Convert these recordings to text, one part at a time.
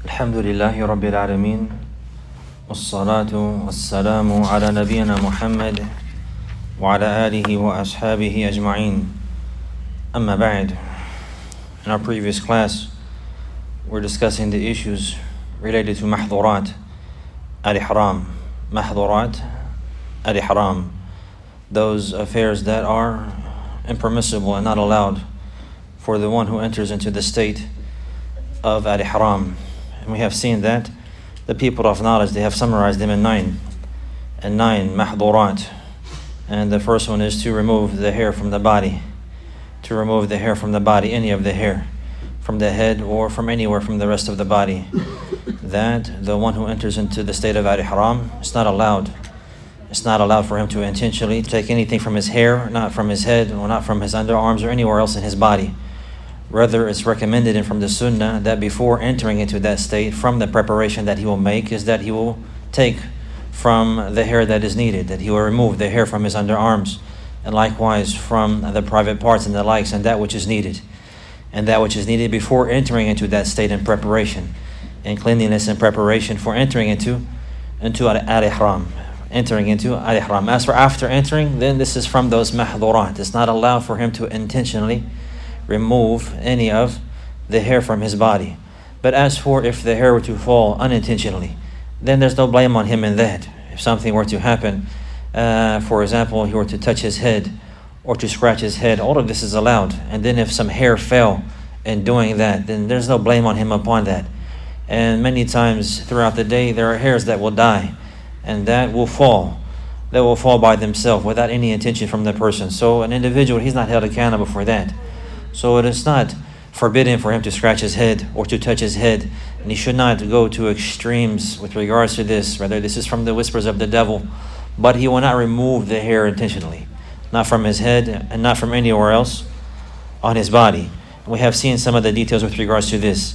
الحمد لله رب العالمين والصلاة والسلام على نبينا محمد وعلى آله وأصحابه أجمعين أما بعد. In our previous class, we're discussing the issues related to محظورات al-ihram. محظورات al-ihram, those affairs that are impermissible and not allowed for the one who enters into the state of al-ihram. And we have seen that the people of knowledge, they have summarized them in nine محظورات. And the first one is to remove the hair from the body. To remove the hair from the body, any of the hair, from the head or from anywhere from the rest of the body. That the one who enters into the state of al-ihram, it's not allowed. It's not allowed for him to intentionally take anything from his hair, not from his head, or not from his underarms or anywhere else in his body. Rather, it's recommended and from the sunnah that before entering into that state, from the preparation that he will make, is that he will take from the hair that is needed, that he will remove the hair from his underarms, and likewise from the private parts and the likes, and that which is needed. And that which is needed before entering into that state in preparation, and cleanliness and preparation for entering into al-ihram. Entering into al-ihram. As for after entering, then this is from those محظورات. It's not allowed for him to intentionally remove any of the hair from his body. But as for if the hair were to fall unintentionally, then there's no blame on him in that. If something were to happen, for example, he were to touch his head or to scratch his head, all of this is allowed. And then if some hair fell in doing that, then there's no blame on him upon that. And many times throughout the day, there are hairs that will die, and that will fall. They will fall by themselves without any intention from the person. So an individual, he's not held accountable for that. So it is not forbidden for him to scratch his head or to touch his head. And he should not go to extremes with regards to this. Rather, this is from the whispers of the devil. But he will not remove the hair intentionally. Not from his head and not from anywhere else on his body. We have seen some of the details with regards to this.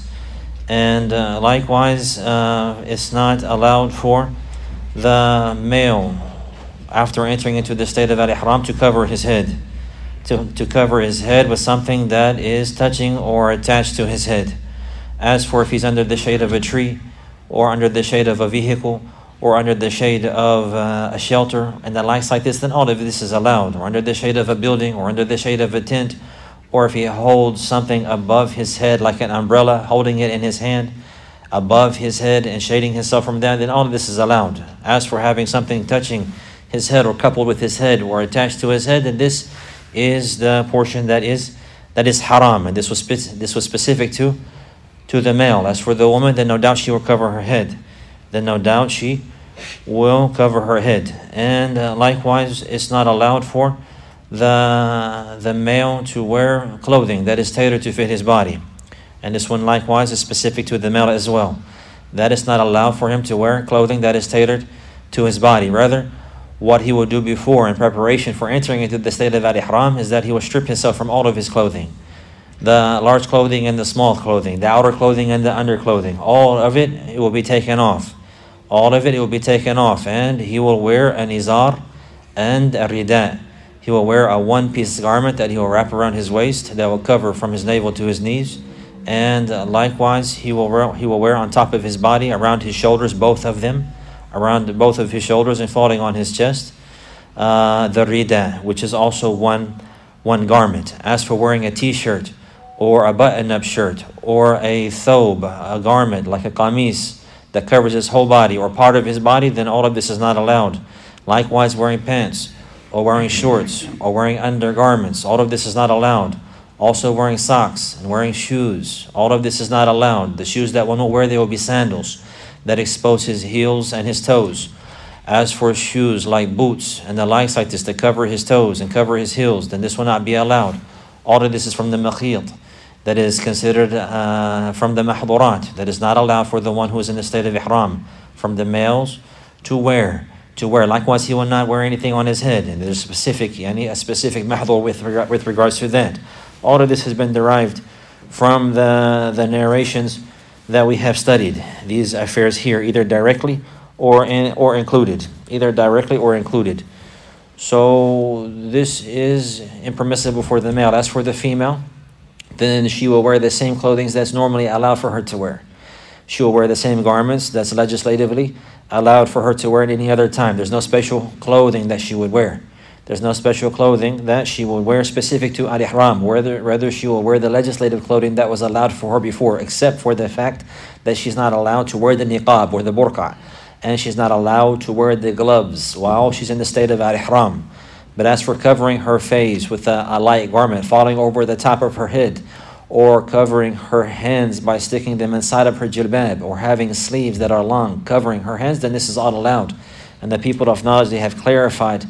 And likewise, it's not allowed for the male, after entering into the state of al-ihram, to cover his head. To cover his head with something that is touching or attached to his head. As for if he's under the shade of a tree, or under the shade of a vehicle, or under the shade of a shelter, and the likes like this, then all of this is allowed. Or under the shade of a building, or under the shade of a tent, or if he holds something above his head, like an umbrella, holding it in his hand, above his head and shading himself from that, then all of this is allowed. As for having something touching his head or coupled with his head or attached to his head, then this is the portion that is haram, and this was specific to the male. As for the woman, then no doubt she will cover her head. Then no doubt she will cover her head. And likewise, it's not allowed for the male to wear clothing that is tailored to fit his body. And this one likewise is specific to the male as well. That is not allowed for him to wear clothing that is tailored to his body. Rather, what he will do before in preparation for entering into the state of al-ihram is that he will strip himself from all of his clothing. The large clothing and the small clothing, the outer clothing and the underclothing, all of it will be taken off. All of it will be taken off, and he will wear an izar and a rida. He will wear a one-piece garment that he will wrap around his waist that will cover from his navel to his knees. And likewise, he will wear on top of his body, around his shoulders, both of them, around both of his shoulders and falling on his chest, the rida, which is also one garment. As for wearing a t-shirt or a button-up shirt or a thobe, a garment like a qamis that covers his whole body or part of his body, then all of this is not allowed. Likewise, wearing pants or wearing shorts or wearing undergarments, all of this is not allowed. Also wearing socks and wearing shoes, all of this is not allowed. The shoes that one will wear, they will be sandals that expose his heels and his toes. As for shoes like boots and the likes like this that cover his toes and cover his heels, then this will not be allowed. All of this is from the makhid, that is considered from the mahdurat, that is not allowed for the one who is in the state of ihram, from the males to wear. Likewise, he will not wear anything on his head, and there's a specific mahdur with regards to that. All of this has been derived from the narrations that we have studied. These affairs here, either directly or included. Either directly or included. So this is impermissible for the male. As for the female, then she will wear the same clothing that's normally allowed for her to wear. She will wear the same garments that's legislatively allowed for her to wear at any other time. There's no special clothing that she would wear. There's no special clothing that she will wear specific to al-ihram. Rather, she will wear the legislative clothing that was allowed for her before, except for the fact that she's not allowed to wear the niqab or the burqa, and she's not allowed to wear the gloves while she's in the state of al-ihram. But as for covering her face with a light garment falling over the top of her head, or covering her hands by sticking them inside of her jilbab, or having sleeves that are long covering her hands, then this is all allowed. And the people of knowledge, they have clarified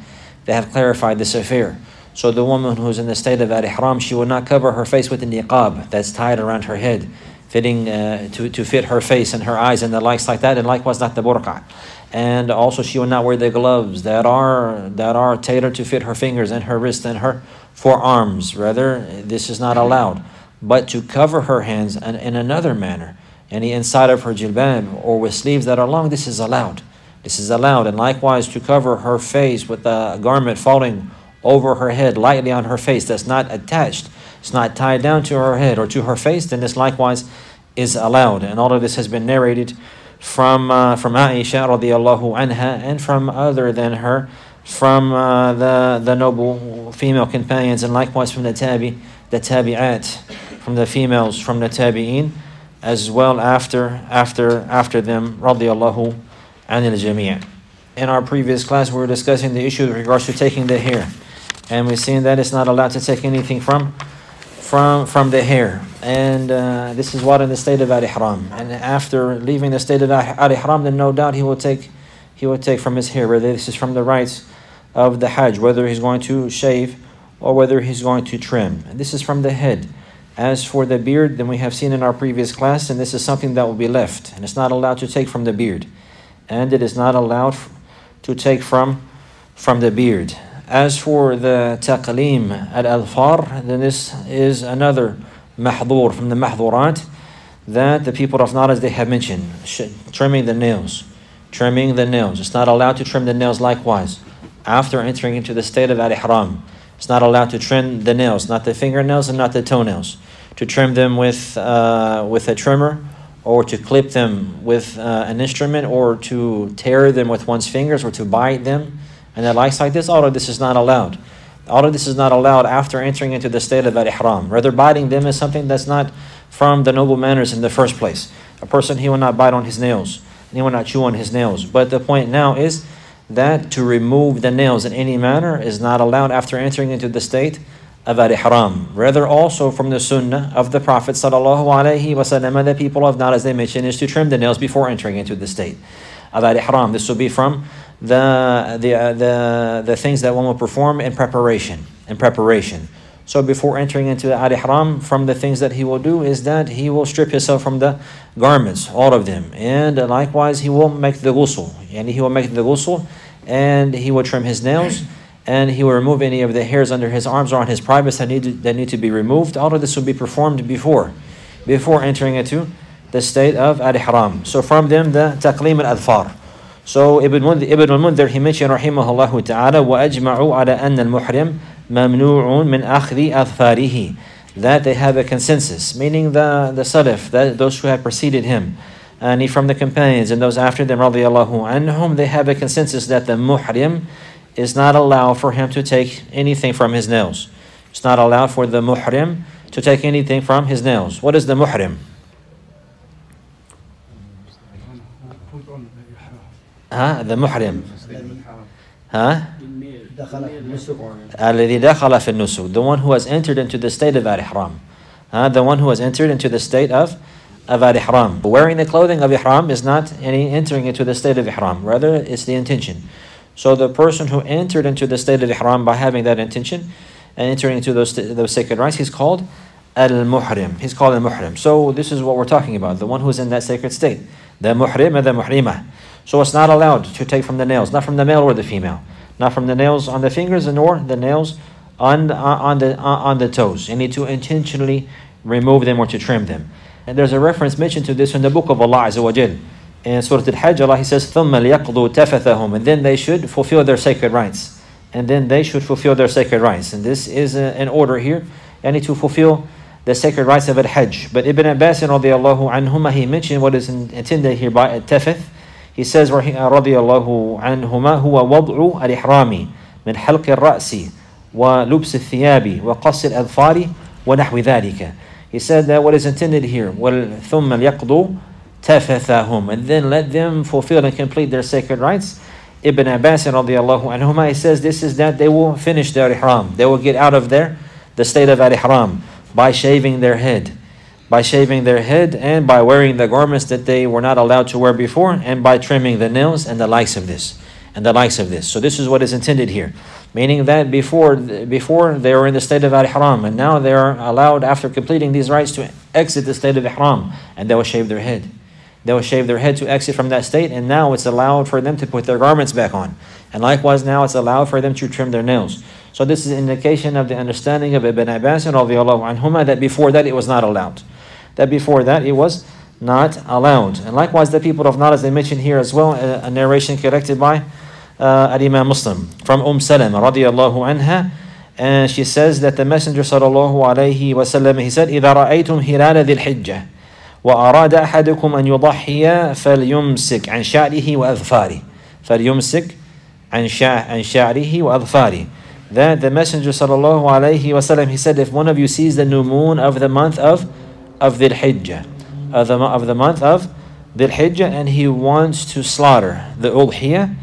this affair. So the woman who's in the state of al-ihram, she will not cover her face with the niqab that's tied around her head, fitting to fit her face and her eyes and the likes like that, and likewise not the burqa. And also she will not wear the gloves that are tailored to fit her fingers and her wrists and her forearms. Rather, this is not allowed. But to cover her hands in another manner, any inside of her jilbab or with sleeves that are long, this is allowed. This is allowed. And likewise to cover her face with a garment falling over her head, lightly on her face, that's not attached, it's not tied down to her head or to her face, then this likewise is allowed. And all of this has been narrated from Aisha radiallahu anha, and from other than her, from the noble female companions, and likewise from the tabi'at, from the females, from the tabi'in, as well after them radiallahu anil jami'. In our previous class, we were discussing the issue with regards to taking the hair, and we've seen that it's not allowed to take anything from the hair, and this is what in the state of al-ihram. And after leaving the state of al-ihram, then no doubt he will take from his hair, whether this is from the rites of the hajj, whether he's going to shave or whether he's going to trim. And this is from the head. As for the beard, then we have seen in our previous class, and this is something that will be left, and it's not allowed to take from the beard, and it is not allowed to take from the beard. As for the taqlim al-alfar, then this is another mahdur from the mahdurat that the people of knowledge, they have mentioned. Trimming the nails. It's not allowed to trim the nails likewise after entering into the state of al-ihram. It's not allowed to trim the nails, not the fingernails and not the toenails. To trim them with a trimmer, or to clip them with an instrument, or to tear them with one's fingers, or to bite them, and the likes like this, all of this is not allowed. All of this is not allowed after entering into the state of al-ihram. Rather, biting them is something that's not from the noble manners in the first place. A person, he will not bite on his nails, and he will not chew on his nails. But the point now is that to remove the nails in any manner is not allowed after entering into the state of al-ihram. Rather, also from the sunnah of the Prophet sallallahu alaihi wasallam, the people of knowledge, as they mention, is to trim the nails before entering into the state of al-ihram. This will be from the things that one will perform in preparation. So before entering into al-ihram, from the things that he will do is that he will strip himself from the garments, all of them, and likewise he will make the ghusl, and he will trim his nails, and he will remove any of the hairs under his arms or on his privates that need to be removed. All of this will be performed before entering into the state of al-ihram. So from them, the taqlim al-adfar. So Ibn al-Mundhir, he mentioned rahimahullah ta'ala, وَأَجْمَعُوا عَلَى أَنَّ الْمُحْرِمِ مَمْنُوعٌ مِنْ أَخْذِ أَظْفَارِهِ, that they have a consensus, meaning the salaf, that those who have preceded him, and from the companions and those after them radiallahu anhum, they have a consensus that the muhrim is not allowed for him to take anything from his nails. It's not allowed for the muhrim to take anything from his nails. What is the muhrim? The muhrim. الذي دخل في النسك, the one who has entered into the state of al-ihram. The one who has entered into the state of al-ihram. Wearing the clothing of ihram is not any entering into the state of ihram. Rather, it's the intention. So the person who entered into the state of ihram by having that intention and entering into those sacred rites, he's called al-muhrim. He's called al-muhrim. So this is what we're talking about, the one who is in that sacred state. The muhrim and the muhrimah. So it's not allowed to take from the nails, not from the male or the female, not from the nails on the fingers nor the nails on the toes. You need to intentionally remove them or to trim them. And there's a reference mentioned to this in the book of Allah Azza wa Jal. In Surah Al-Hajj, Allah, He says, ثُمَّ لِيَقْضُوا تَفَثَهُم, and then they should fulfill their sacred rites. And this is an order here. You need to fulfill the sacred rites of al-Hajj. But Ibn Abbas radiallahu anhuma, he mentioned what is intended here by al-Tafith. He says radiallahu anhuma, huwa wad'u al-ihrami min halq al-ra'si wa lubs al-thiyabi wa qas al-adfari wa nahwi dhalika. He said that what is intended here, ثُمَّ لْيَقْضُوا تَفَثَهُمْ, and then let them fulfill and complete their sacred rites. Ibn Abbas radiallahu anhuma, he says this is that they will finish their ihram. They will get out of the state of al-ihram by shaving their head. By shaving their head and by wearing the garments that they were not allowed to wear before, and by trimming the nails and the likes of this. So this is what is intended here. Meaning that before they were in the state of al-ihram, and now they are allowed after completing these rites to exit the state of ihram, and they will shave their head. They will shave their head to exit from that state, and now it's allowed for them to put their garments back on. And likewise now it's allowed for them to trim their nails. So this is an indication of the understanding of Ibn Abbas radiallahu anhuma that before that it was not allowed. That before that it was not allowed. And likewise the people of Najd, as they mentioned here as well, a narration collected by Al-Imam Muslim from Salama radiallahu anha, and she says that the Messenger sallallahu alayhi wa sallam, he said, إِذَا رَأَيْتُمْ هِلَالَ ذِي الْحِجَّةِ وأراد أحدكم أن يضحي فليمسك عن شعره وأظفاره. فليمسك عن شعره وأظفاره. That the Messenger sallallahu alayhi wasallam, he said, if one of you sees the new moon of the month of Dhul Hijjah, of the month of Dhul Hijjah, and he wants to slaughter the udhiyah,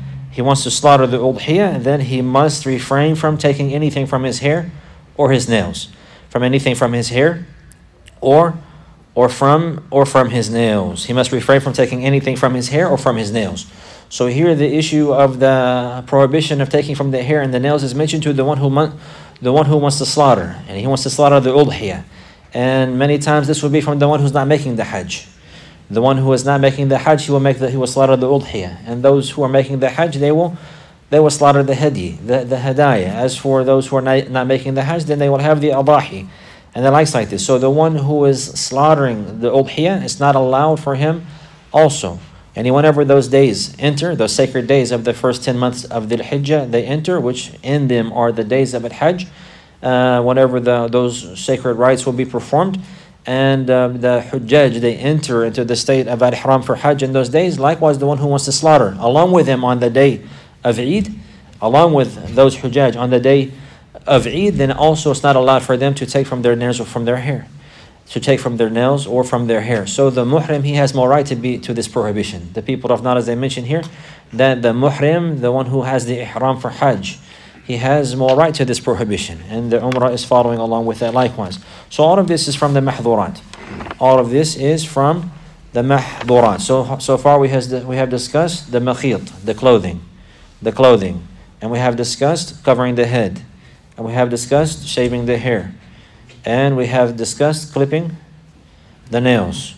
then he must refrain from taking anything from his hair or his nails, from anything from his hair or from his nails. He must refrain from taking anything from his hair or from his nails. So here the issue of the prohibition of taking from the hair and the nails is mentioned to the one who wants to slaughter, and he wants to slaughter the udhiyah. And many times this will be from the one who's not making the Hajj. The one who is not making the Hajj, he will slaughter the udhiyah. And those who are making the Hajj, they will slaughter the hadi, the hadaya. As for those who are not making the Hajj, then they will have the adahi and the likes like this. So the one who is slaughtering the udhiyah, it's not allowed for him also. And whenever those days enter, those sacred days of the first 10 months of Dhul Hijjah, they enter, which in them are the days of al-Hajj, whenever those sacred rites will be performed, and the Hujjaj, they enter into the state of al-Ihram for Hajj in those days. Likewise, the one who wants to slaughter along with him on the day of Eid, along with those Hujjaj on the day of Eid, then also it's not allowed for them to take from their nails or from their hair. To take from their nails or from their hair. So the muhrim, he has more right to this prohibition. The people of Najd, as I mentioned here, that the muhrim, the one who has the ihram for Hajj, he has more right to this prohibition, and the umrah is following along with that likewise. So all of this is from the mahdurat. All of this is from the mahdurat. So far we have discussed the makhit, the clothing, and we have discussed covering the head, and we have discussed shaving the hair, and we have discussed clipping the nails.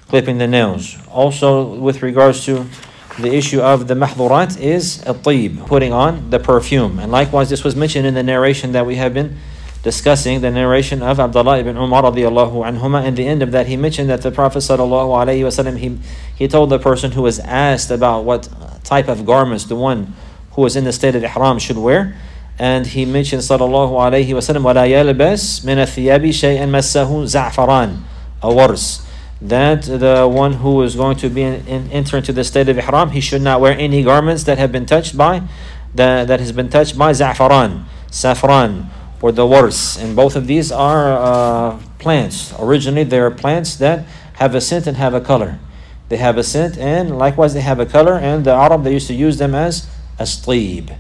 Also, with regards to the issue of the mahdurat is at-tayyib, putting on the perfume. And likewise, this was mentioned in the narration that we have been discussing, the narration of Abdullah ibn Umar radiallahu anhuma. In the end of that, he mentioned that the Prophet sallallahu alayhi wasallam, he told the person who was asked about what type of garments the one who was in the state of ihram should wear, and he mentioned sallallahu alayhi wasallam, وَلَا يَلْبَسْ مِنَ الثِّيَابِ شَيْئًا مَسَّهُ زَعْفَرَانٍ أَوْ وَرْسٍ. That the one who is going to be enter into the state of ihram, he should not wear any garments that have been touched by za'faran, saffron, or the wars. And both of these are plants. Originally, they are plants that have a scent and have a color. They have a scent, and likewise they have a color. And the Arab, they used to use them as tayyib.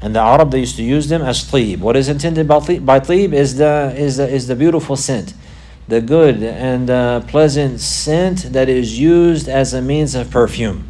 What is intended by tayyib is the beautiful scent, the good and pleasant scent that is used as a means of perfume.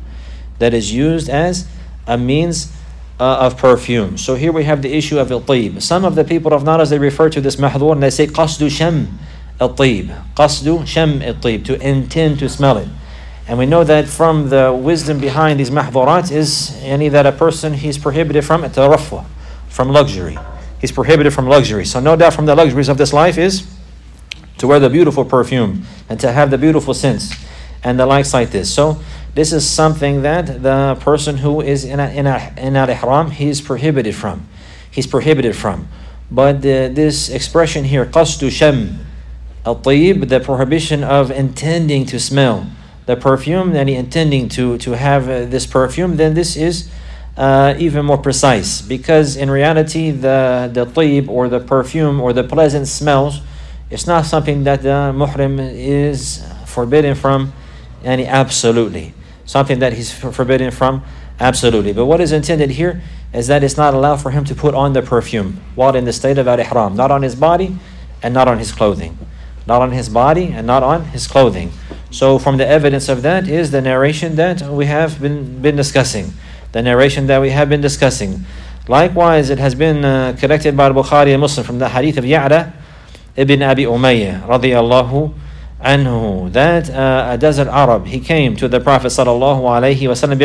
So here we have the issue of al-tayyib. Some of the people of Najd, they refer to this mahdur and they say qasdu sham al-tayyib, to intend to smell it. And we know that from the wisdom behind these mahdurat is that a person, he's prohibited from tarafuh, from luxury. He's prohibited from luxury. So no doubt from the luxuries of this life is to wear the beautiful perfume and to have the beautiful scents and the likes like this. So this is something that the person who is in al-ihram, he's prohibited from. But this expression here, qasdu sham Al-tayyib, the prohibition of intending to smell the perfume, and intending to have this perfume, then this is even more precise, because in reality the tayyib, or the perfume, or the pleasant smells, it's not something that the muhrim is forbidden from, and absolutely something that he's forbidden from absolutely. But what is intended here is that it's not allowed for him to put on the perfume while in the state of al-ihram, not on his body and not on his clothing, not on his body and not on his clothing. So from the evidence of that is the narration that we have been discussing. The narration that we have been discussing. Likewise, it has been collected by Bukhari and Muslim from the hadith of Ya'la ibn Abi Umayyah radiyallahu anhu, that a desert Arab, he came to the Prophet sallallahu alayhi wa sallam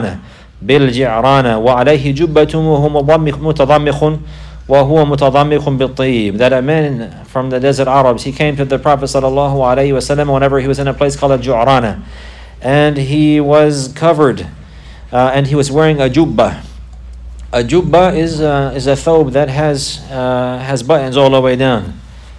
بالجعرانة وعليه جبة وهو متضمخ وهو متضمخ بالطيب. That a man from the desert Arabs, he came to the Prophet sallallahu alayhi wa sallam whenever he was in a place called Ju'rana, and he was covered and he was wearing a jubba. A jubba is a thobe that has buttons all the way down.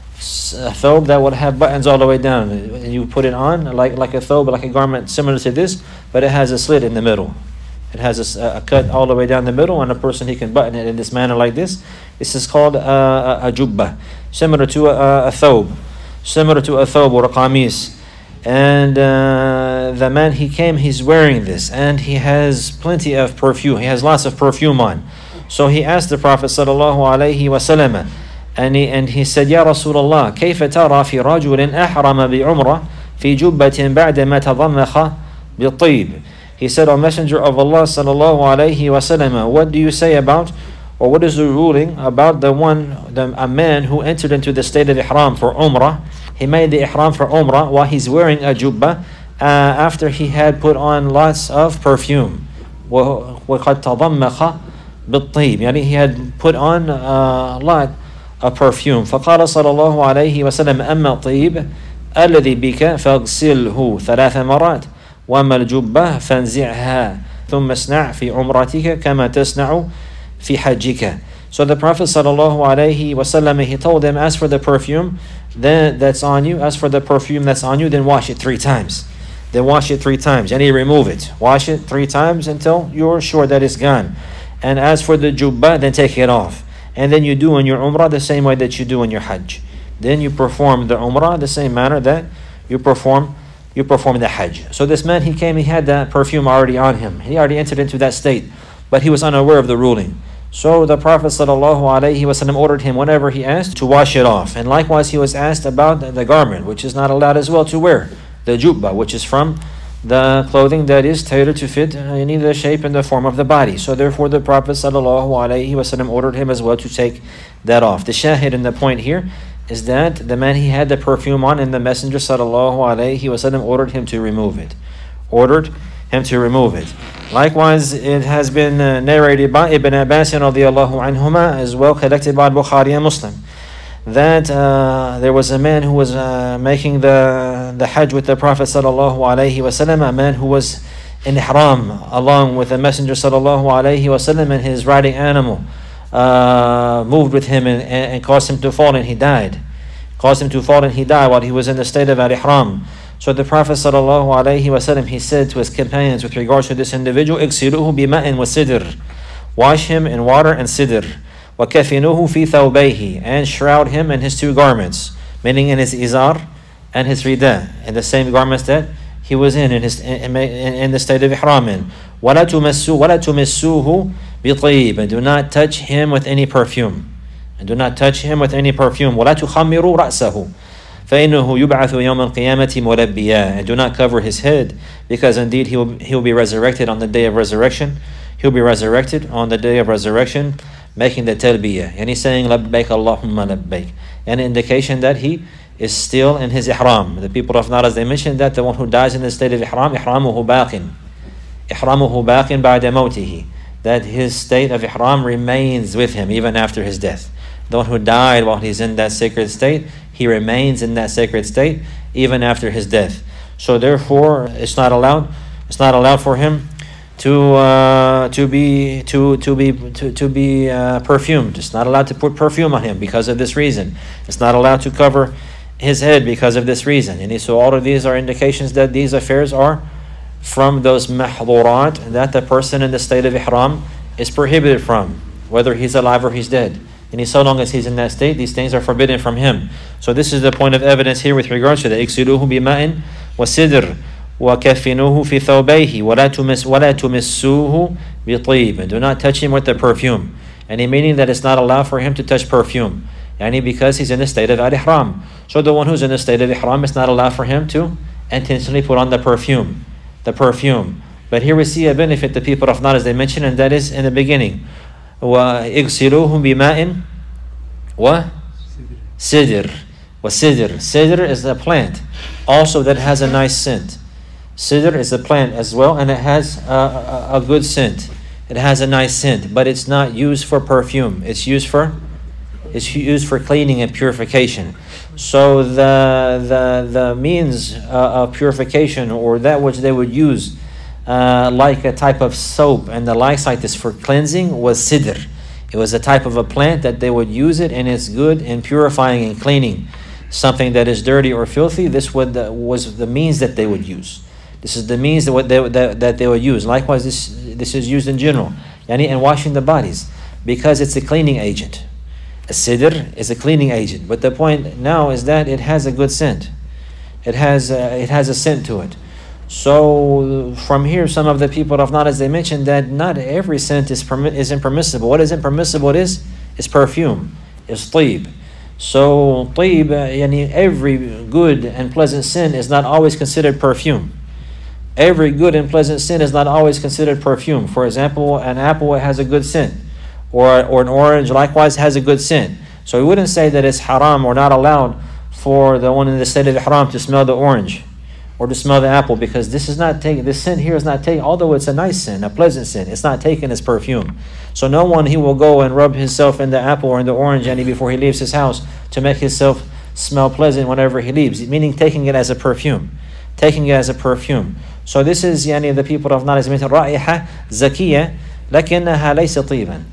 A thobe that would have buttons all the way down. You put it on like a thobe, like a garment similar to this, but it has a slit in the middle. It has a cut all the way down the middle, and a person, he can button it in this manner like this. This is called a jubba, similar to a thobe, or a qamis. And the man, he came, he's wearing this, and he has plenty of perfume. He has lots of perfume on. So he asked the Prophet sallallahu alaihi wasallam, and he said, Ya Rasulullah, كيف ترى في رجل أحرم بعمرة في جبة بعد ما تضمخ بالطيب. He said, O Messenger of Allah sallallahu alaihi wasallam, what do you say about, or what is the ruling about a man who entered into the state of ihram for umrah? He made the ihram for umrah while he's wearing a jubba after he had put on lots of perfume. وَقَدْ تَضَمَّخَ بِالطِّيبِ, يعني he had put on a lot of perfume. فقال صلى الله عليه وسلم أما الطيب الذي بك فاغسله 3 مرات وَأَمَّا الْجُبَّةِ فَانْزِعْهَا ثُمَّ اصْنَعْ فِي عُمْرَتِكَ كَمَا تَصْنَعُ فِي حَجِّكَ. So the Prophet sallallahu alaihi wasallam, he told them, as for the perfume that's on you, then wash it 3 times. Then wash it 3 times, and remove it. Wash it 3 times until you're sure that it's gone. And as for the jubba, then take it off. And then you do in your umrah the same way that you do in your hajj. Then you perform the umrah the same manner that you perform the hajj. So this man, he came, he had that perfume already on him. He already entered into that state, but he was unaware of the ruling. So the Prophet ﷺ ordered him, whenever he asked, to wash it off. And likewise, he was asked about the garment, which is not allowed as well to wear, the jubba, which is from the clothing that is tailored to fit any the shape and the form of the body. So therefore, the Prophet ﷺ ordered him as well to take that off. The shahid in the point here is that the man, he had the perfume on, and the Messenger ﷺ ordered him to remove it. Likewise, it has been narrated by Ibn Abbas radiyallahu anhuma, as well collected by Bukhari and Muslim, that there was a man who was making the hajj with the Prophet sallallahu alaihi wasallam, a man who was in ihram along with the Messenger sallallahu alaihi wasallam, and his riding animal moved with him and caused him to fall, and he died. While he was in the state of al-ihram. So the Prophet sallallahu alaihi wasallam, he said to his companions with regards to this individual, اغسلوه بماء وسدر, wash him in water and sidr, وكفنوه في ثوبيه, and shroud him in his 2 garments, meaning in his izar and his rida, in the same garments that he was in the state of ihram in. ولا تمسوه بطيب, and do not touch him with any perfume. ولا تخمروا رأسه فإنه يبعث يوم القيامة ملبيا, and do not cover his head, because indeed he'll be resurrected on the day of resurrection. Making the talbiyah, and he's saying labbaik Allahumma labbaik, an indication that he is still in his ihram. The people of Naras, they mentioned that the one who dies in the state of ihram, ihramuhu baqin ba'da mawtihi, that his state of ihram remains with him even after his death. The one who died while he's in that sacred state, he remains in that sacred state even after his death. So therefore, it's not allowed for him to be perfumed. It's not allowed to put perfume on him because of this reason. It's not allowed to cover his head because of this reason. And so all of these are indications that these affairs are from those mahdurat that the person in the state of ihram is prohibited from, whether he's alive or he's dead. And so long as he's in that state, these things are forbidden from him. So this is the point of evidence here with regards to the اغسلوه بماء وسدر وكفنوه في ثوبيه ولا تمسوه بطيب. And do not touch him with the perfume. Any meaning that it's not allowed for him to touch perfume. Because he's in the state of al-ihram. So the one who's in the state of ihram, it's not allowed for him to intentionally put on the perfume. But here we see a benefit the people of Nad, as they mentioned, and that is in the beginning. وَإِغْسِلُوهُمْ بِمَاءٍ وَسِدْرٍ. Sidr is a plant also that has a nice scent. Sidr is a plant as well, and it has a good scent. It has a nice scent, but it's not used for perfume. It's used for cleaning and purification. So the means of purification, or that which they would use like a type of soap and the likes like this for cleansing, was sidr. It was a type of a plant that they would use it, and it's good in purifying and cleaning something that is dirty or filthy. This was the means that they would use. This is the means that they would use. Likewise, this is used in general, in washing the bodies, because it's a cleaning agent. A sidr is a cleaning agent, but the point now is that it has a good scent. It has a scent to it. So from here, some of the people of Nad, as they mentioned, that not every scent is impermissible. What is impermissible is perfume, is طيب. So طيب, every good and pleasant scent is not always considered perfume. Every good and pleasant scent is not always considered perfume. For example, an apple has a good scent, or an orange likewise has a good scent. So we wouldn't say that it's haram or not allowed for the one in the state of ihram to smell the orange or to smell the apple, because this scent here is not taken, although it's a nice scent, a pleasant scent, it's not taken as perfume. So no one, he will go and rub himself in the apple or in the orange before he leaves his house to make himself smell pleasant whenever he leaves, meaning taking it as a perfume. So this is the people of Nad, as mentioned, رائحة زكية لكنها ليست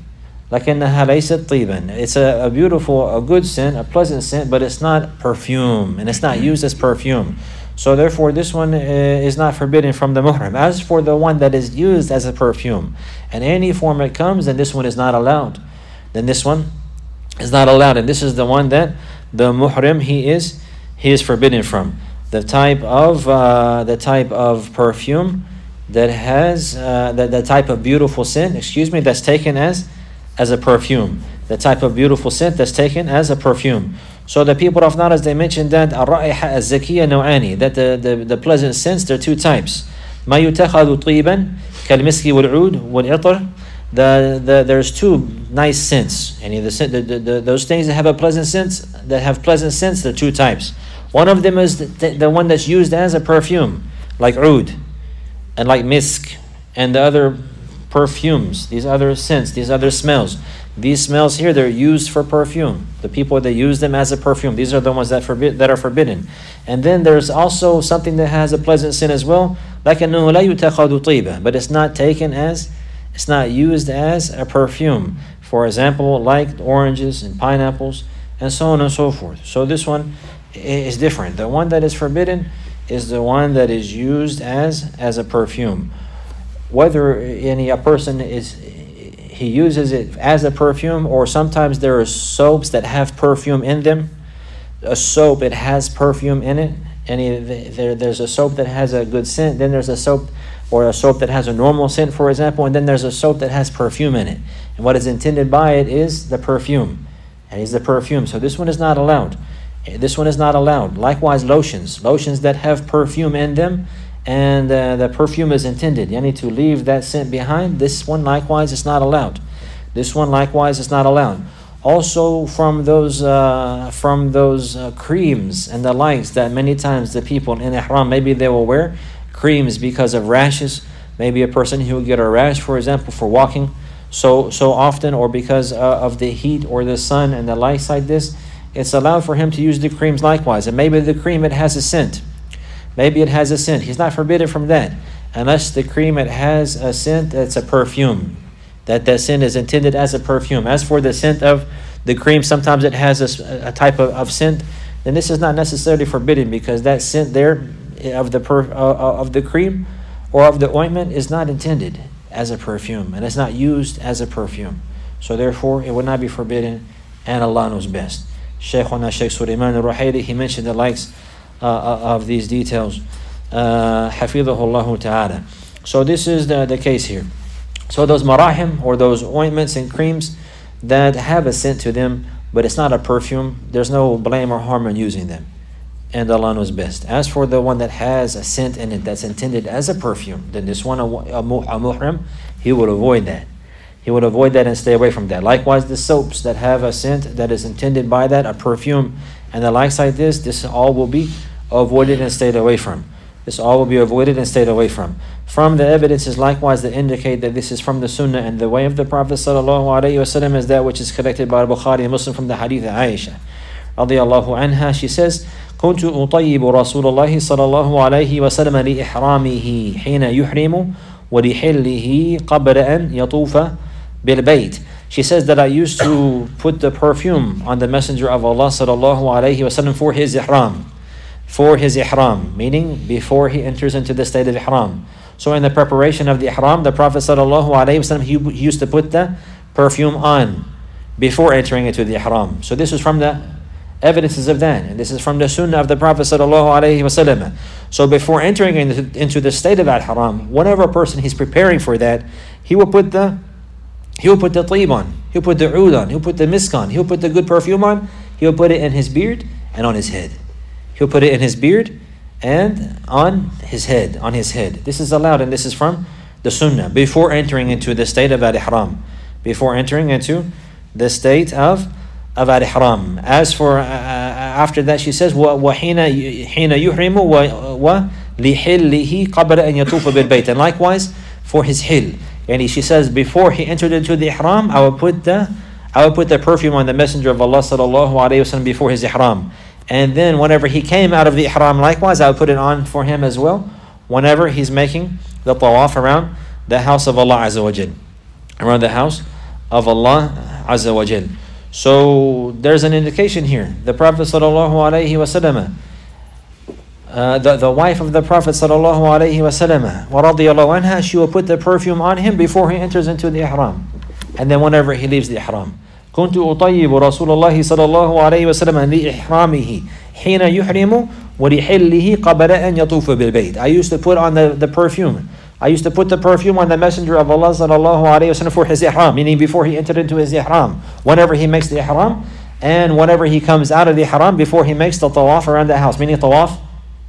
طيبا. It's a beautiful, a good scent, a pleasant scent, but it's not perfume, and it's not used as perfume. So therefore, this one is not forbidden from the muhrim. As for the one that is used as a perfume, in any form it comes, then this one is not allowed. And this is the one that the muhrim he is forbidden from. The type of perfume that has the type of beautiful scent, that's taken as a perfume. The type of beautiful scent that's taken as a perfume. So the people of Nad, as they mentioned, that الرائحة الزكية نوعان, that the pleasant scents, there are two types. ما يتخذ طيبا كالمسك والعود والعطر. There's two nice scents. Those things that have a pleasant scent, there are two types. One of them is the one that's used as a perfume, like oud and like misk, and the other perfumes, these other scents, these other smells. These smells here, they're used for perfume. The people that use them as a perfume, these are the ones that are forbidden. And then there's also something that has a pleasant scent as well, but it's not used as a perfume. For example, like oranges and pineapples and so on and so forth. So this one is different. The one that is forbidden is the one that is used as a perfume. Whether a person he uses it as a perfume, or sometimes there are soaps that have perfume in them. A soap, it has perfume in it, and there's a soap that has a good scent, then there's a soap that has a normal scent, for example, and then there's a soap that has perfume in it. And what is intended by it is the perfume. So this one is not allowed. Likewise, lotions that have perfume in them, and the perfume is intended to leave that scent behind. This one likewise is not allowed. Also from those creams and the likes that many times the people in ihram, maybe they will wear creams because of rashes. Maybe a person who will get a rash, for example, for walking so often, or because of the heat or the sun and the likes like this. It's allowed for him to use the creams likewise. And maybe the cream, it has a scent. He's not forbidden from that, unless the cream, it has a scent that's a perfume. That scent is intended as a perfume. As for the scent of the cream, sometimes it has a type of scent then this is not necessarily forbidden, because that scent there of the cream or of the ointment is not intended as a perfume, and it's not used as a perfume. So therefore, it would not be forbidden, and Allah knows best. Shaykhuna Shaykh Sulaiman al-Ruhaili, he mentioned the likes of these details. Hafidhahullah ta'ala. So this is the case here. So those marahim, or those ointments and creams that have a scent to them, but it's not a perfume, there's no blame or harm in using them, and Allah knows best. As for the one that has a scent in it that's intended as a perfume, then this one, a muhrim, he would avoid that. He would avoid that and stay away from that. Likewise, the soaps that have a scent that is intended by that, a perfume, and the likes like this all will be avoided and stayed away from. This all will be avoided and stayed away from. From the evidences likewise that indicate that this is from the Sunnah and the way of the Prophet ﷺ is that which is collected by Bukhari and Muslim from the hadith of Aisha radiyallahu anha. She says, كنت أطيب رسول الله صلى الله عليه وسلم لإحرامه حين يحرم ولحله قبل أن يطوف بالبيت. She says that I used to put the perfume on the Messenger of Allah sallallahu alaihi wasallam for his ihram. For his ihram, meaning before he enters into the state of ihram. So in the preparation of the ihram, the Prophet sallallahu alaihi wasallam, he used to put the perfume on before entering into the ihram. So this is from the evidences of that, and this is from the sunnah of the Prophet sallallahu alaihi wasallam. So before entering into the state of ihram, whenever a person he's preparing for that, he will put the tayyib on, he'll put the oud on, he'll put the misk on, he'll put the good perfume on, he'll put it in his beard and on his head. He'll put it in his beard and on his head. This is allowed, and this is from the sunnah before entering into the state of al-ihram. Before entering into the state of al-ihram. As for after that, she says, وَحِينَ يُحْرِمُ وَلِحِلِّهِ قَبْلَ أَنْ يَطُوفَ بِالْبَيْتِ. And likewise for his hil. And she says, before he entered into the ihram, I would put the perfume on the Messenger of Allah sallallahu alaihi wasallam before his ihram. And then whenever he came out of the ihram, likewise, I would put it on for him as well, whenever he's making the tawaf around the house of Allah Azza wa Jal. Around the house of Allah Azza wa Jal. So there's an indication here. The Prophet sallallahu alaihi wasallam, the wife of the Prophet sallallahu alaihi wasallam, wa radiyallahu anha, she will put the perfume on him before he enters into the ihram, and then whenever he leaves the ihram. كنت أطيب رسول الله صلى الله عليه وسلم لإحرامه حين يحرم ولحله قبل أن يطوف بالبيت. I used to put on the perfume. I used to put the perfume on the Messenger of Allah صلى الله عليه وسلم for his ihram, meaning before he entered into his ihram. Whenever he makes the ihram, and whenever he comes out of the ihram, before he makes the tawaf around the house, meaning tawaf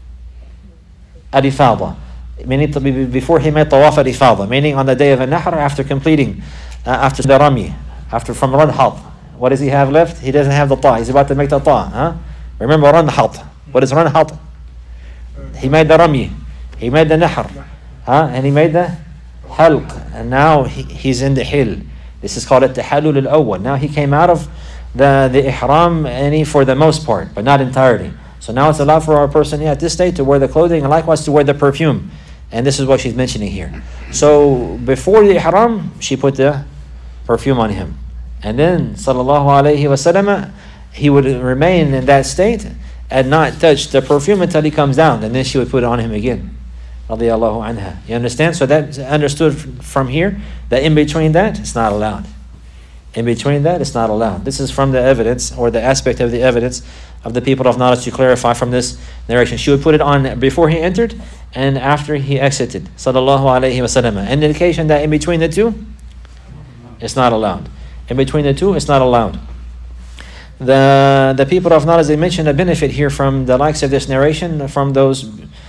al-ifada, meaning before he made tawaf al-ifada, meaning on the day of an-nahr, after completing, after the rami. After from ranhat, what does he have left? He doesn't have the ta. He's about to make the ta. Huh? Remember ranhat. What is ranhat? He made the rami. He made the nahr. And he made the halq. And now he's in the hil. This is called at-tahallul al-awwal. Now he came out of the ihram for the most part, but not entirely. So now it's allowed for a person at this state to wear the clothing and likewise to wear the perfume. And this is what she's mentioning here. So before the ihram, she put the perfume on him, and then sallallahu alaihi wasallam, he would remain in that state and not touch the perfume until he comes down, and then she would put it on him again, radiyallahu anha. You understand? So that's understood from here that in between that it's not allowed. In between that it's not allowed. This is from the evidence, or the aspect of the evidence of the people of knowledge, to clarify from this narration. She would put it on before he entered and after he exited, sallallahu alaihi wasallam. An indication that in between the two it's not allowed. In between the two, it's not allowed. The people of knowledge, they mention a benefit here from the likes of this narration, from those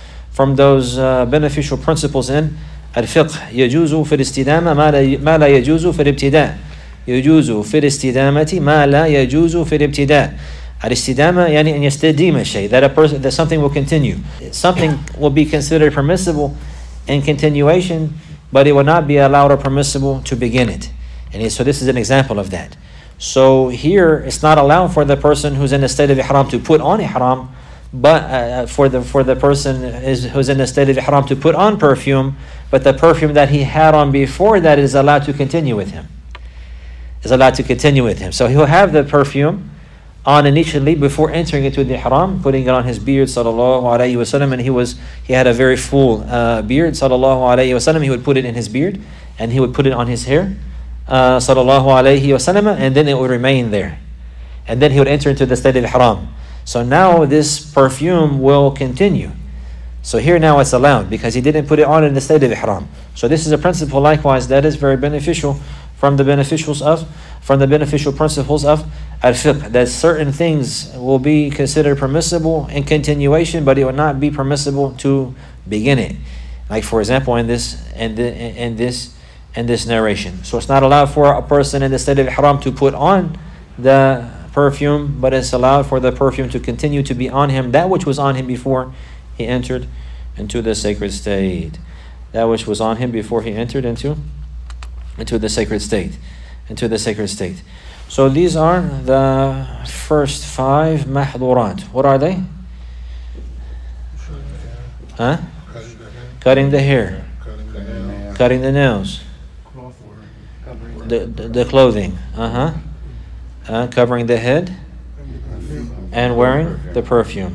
beneficial principles in al-fiqh. يجوز في الاستدامة ما لا يجوز في الابتداء. يجوز في الاستدامة ما لا يجوز في الابتداء. الاستدامة يعني أن يستديم الشيء, that something will continue. Something will be considered permissible in continuation, but it will not be allowed or permissible to begin it. And so this is an example of that. So here it's not allowed for the person who's in a state of ihram to put on ihram, but for the person who's in a state of ihram to put on perfume, but the perfume that he had on before that is allowed to continue with him. So he'll have the perfume, on initially before entering into the ihram, putting it on his beard, sallallahu alayhi wasallam, and he had a very full beard, sallallahu alayhi wasallam. He would put it in his beard, and he would put it on his hair, sallallahu alayhi wasallam, and then it would remain there, and then he would enter into the state of ihram. So now this perfume will continue. So here now it's allowed because he didn't put it on in the state of ihram. So this is a principle likewise that is very beneficial from the beneficial principles of al-fiqh, that certain things will be considered permissible in continuation, but it will not be permissible to begin it. Like for example in this narration. So it's not allowed for a person in the state of ihram to put on the perfume, but it's allowed for the perfume to continue to be on him, that which was on him before he entered into the sacred state. That which was on him before he entered into the sacred state. So these are the first 5 mahdurat. What are they? Cutting the hair, cutting the nails, the clothing, covering the head, and wearing the perfume.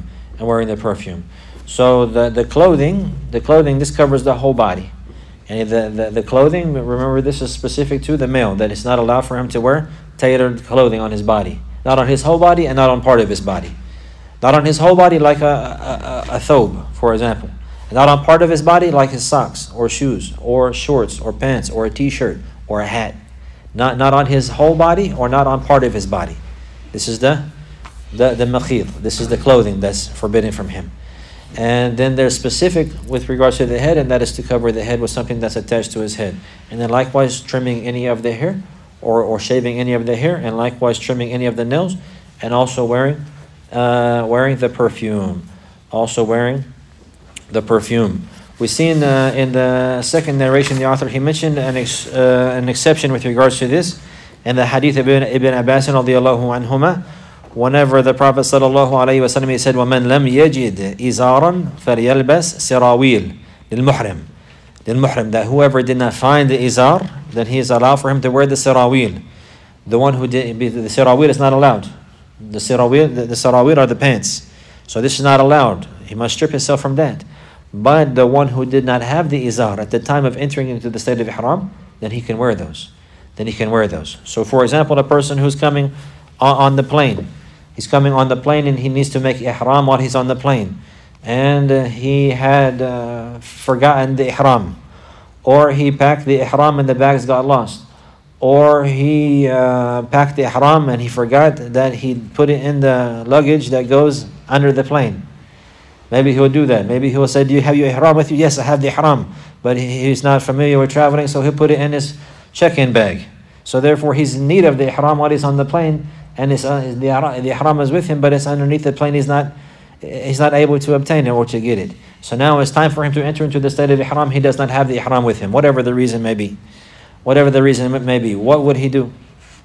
So the clothing, this covers the whole body. And the clothing, remember this is specific to the male, that it's not allowed for him to wear tailored clothing on his body. Not on his whole body and not on part of his body. Not on his whole body like a thobe, for example. And not on part of his body like his socks or shoes or shorts or pants or a t-shirt or a hat. Not on his whole body or not on part of his body. This is the makhid. This is the clothing that's forbidden from him. And then there's specific with regards to the head, and that is to cover the head with something that's attached to his head. And then likewise trimming any of the hair or shaving any of the hair, and likewise trimming any of the nails, and also wearing the perfume. We see in the second narration, the author, he mentioned an exception with regards to this. In the hadith of Ibn Abbas radiyallahu anhuma, whenever the Prophet sallallahu alaihi wasallam, he said, وَمَنْ لَمْ يَجِدْ إِزَارًا فَلْيَلْبَسْ سِرَاوِيل لِلْمُحْرِمِ, that whoever did not find the izar, then he is allowed for him to wear the sirawil. The one who did, the sirawil is not allowed. The sirawil are the pants. So this is not allowed. He must strip himself from that. But the one who did not have the izar at the time of entering into the state of ihram, then he can wear those. So for example, a person who's coming on the plane, he's coming on the plane and he needs to make ihram while he's on the plane. And he had forgotten the ihram. Or he packed the ihram and the bags got lost. Or he packed the ihram and he forgot that he put it in the luggage that goes under the plane. Maybe he will do that. Maybe he will say, do you have your ihram with you? Yes, I have the ihram. But he's not familiar with traveling, so he'll put it in his check-in bag. So therefore he's in need of the ihram while he's on the plane, and the ihram is with him, but it's underneath the plane. He's not able to obtain it or to get it. So now it's time for him to enter into the state of ihram. He does not have the ihram with him, whatever the reason may be. What would he do?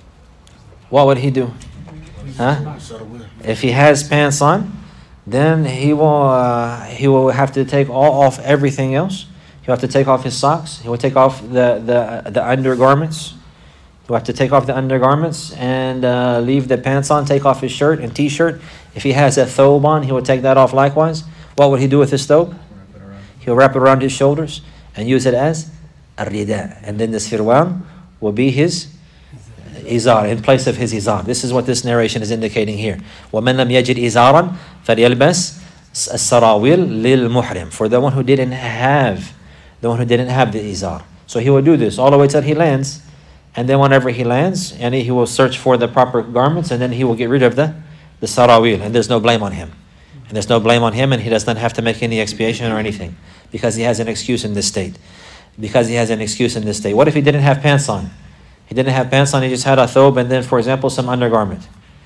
If he has pants on, then he will have to take off everything else. He'll have to take off his socks. He will take off the undergarments. He'll have to take off the undergarments and leave the pants on, take off his shirt and t-shirt. If he has a thobe on, he will take that off likewise. What would he do with his thobe? He'll wrap it around his shoulders and use it as a rida. And then the sirwan will be his izar, in place of his izar. This is what this narration is indicating here. وَمَنْ لَمْ يَجِدْ إِزَارًا فَلْيَلْبَسْ السَّرَاوِيلِ لِلْمُحْرِمِ, for the one who didn't have the izar. So he will do this all the way till he lands, and then whenever he lands, and he will search for the proper garments, and then he will get rid of the sarawil, and there's no blame on him. And he does not have to make any expiation or anything, because he has an excuse in this state. What if he didn't have pants on? He just had a thobe and then, for example, some undergarment.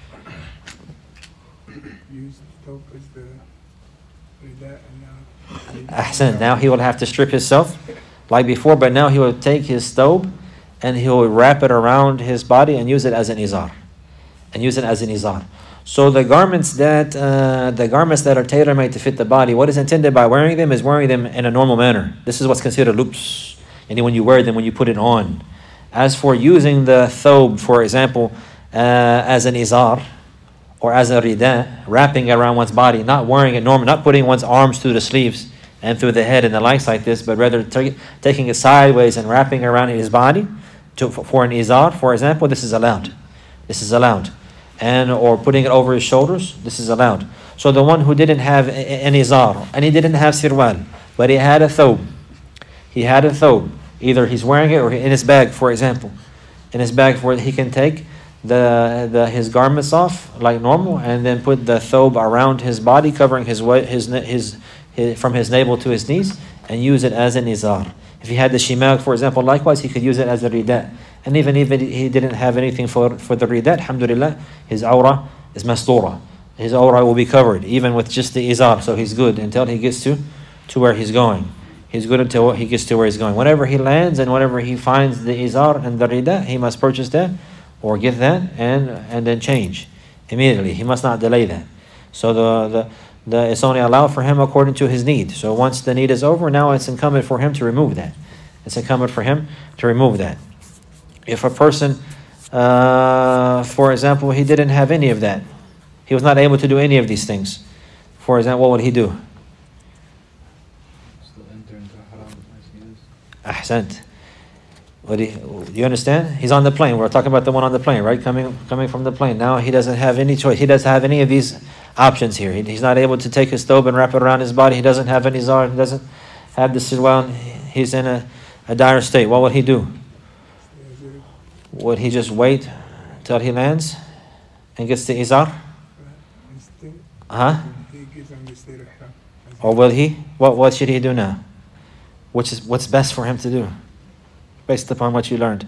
Ahsan, now he will have to strip himself like before, but now he will take his thobe and he will wrap it around his body and use it as an izar. So the garments that are tailor-made to fit the body, what is intended by wearing them is wearing them in a normal manner. This is what's considered lubs. And when you wear them, when you put it on. As for using the thobe, for example, as an izar, or as a rida, wrapping it around one's body, not wearing it normal, not putting one's arms through the sleeves and through the head and the likes like this, but rather taking it sideways and wrapping it around his body for an izar, for example, this is allowed. This is allowed. And or putting it over his shoulders, this is allowed. So the one who didn't have an izar and he didn't have sirwal, but he had a thobe. He had a thobe. Either he's wearing it or in his bag, for example. In his bag where he can take his garments off like normal and then put the thobe around his body, covering his from his navel to his knees, and use it as an izar. If he had the shimaq, for example, likewise, he could use it as a rida. And even if he didn't have anything for the rida, alhamdulillah, his awrah is mastura. His awrah will be covered, even with just the izar. So he's good until he gets to where he's going. He's good until he gets to where he's going. Whenever he lands and whenever he finds the izar and the rida, he must purchase that or get that and then change immediately. He must not delay that. So it's only allowed for him according to his need. So once the need is over, now it's incumbent for him to remove that. It's incumbent for him to remove that. If a person, for example, he didn't have any of that, he was not able to do any of these things, for example, what would he do? Ahsant. Do you understand? He's on the plane. We're talking about the one on the plane, right? Coming from the plane. Now he doesn't have any choice. He doesn't have any of these options here. He's not able to take his thobe and wrap it around his body. He doesn't have any zar. He doesn't have the sirwal. He's in a dire state. What would he do? Would he just wait till he lands and gets the izar? Or will he? What should he do now? What's best for him to do, based upon what you learned?